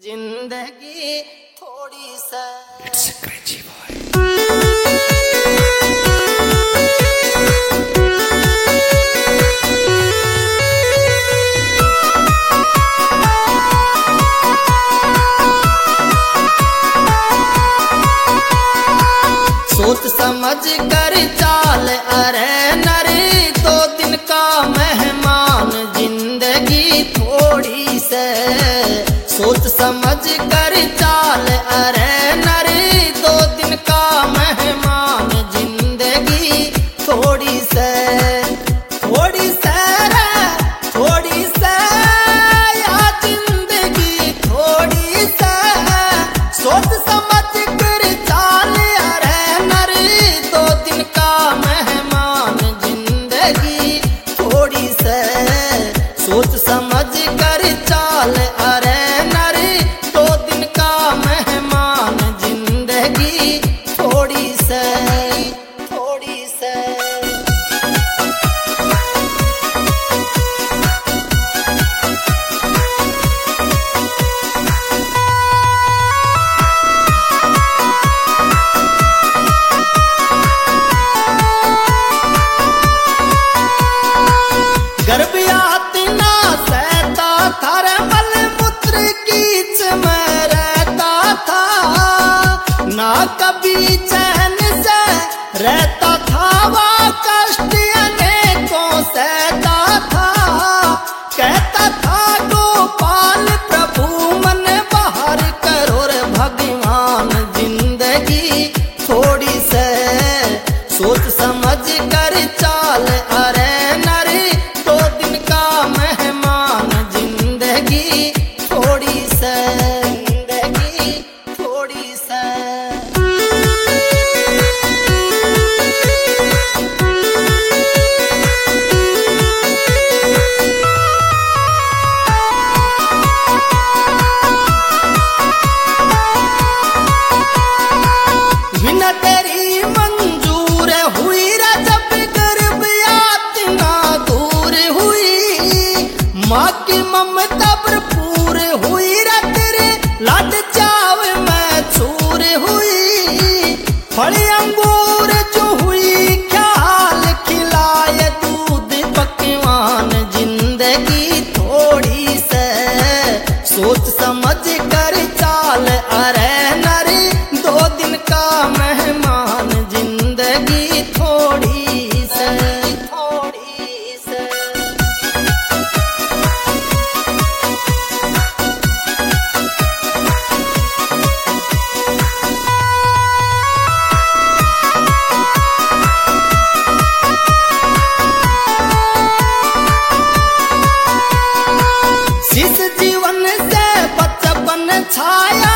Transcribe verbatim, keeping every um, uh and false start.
जिंदगी थोड़ी सा It's a crazy boy. सोच समझ कर चाल अरे नरी दो दिन का मेहमान जिंदगी थोड़ी से। सोच समझ कर चाल अरे नरी दो दिन का मेहमान जिंदगी थोड़ी से। थोड़ी से रे थोड़ी से या जिंदगी थोड़ी से। सोच समझ कर चाल अरे नरी दो दिन का मेहमान जिंदगी थोड़ी से। सोच समझ कर चाल अरे नरी दो दिन का मेहमान जिंदगी थोड़ी से थोड़ी से। गर्भयाति ना सहता था रे मलमूत्र कीच में रहता था। ना कभी चैन से रहता था वह कष्ट अनेकों सहता था। कहता था गोपाल प्रभु मन बाहर करो रे भगवान जिंदगी थोड़ी से। सोच समझ कर चाल अरे नरी दो दिन का मेहमान जिंदगी थोड़ी से जिंदगी थोड़ी से। बिना तेरी मंजूर हुई रे जब गर्भयाति ना दूर हुई। माँ की ममता भरपूर हुई रे तेरे लाड चाव में चूर हुई। फल अंगूर जो हुई ख्याल खिलाए दूध पकवान जिंदगी थोड़ी से। सोच समझ कर चाल अरे नरी दो दिन का मेहमान जिंदगी थोड़ी से थोड़ी से। जिस जीवन से बचपन छाया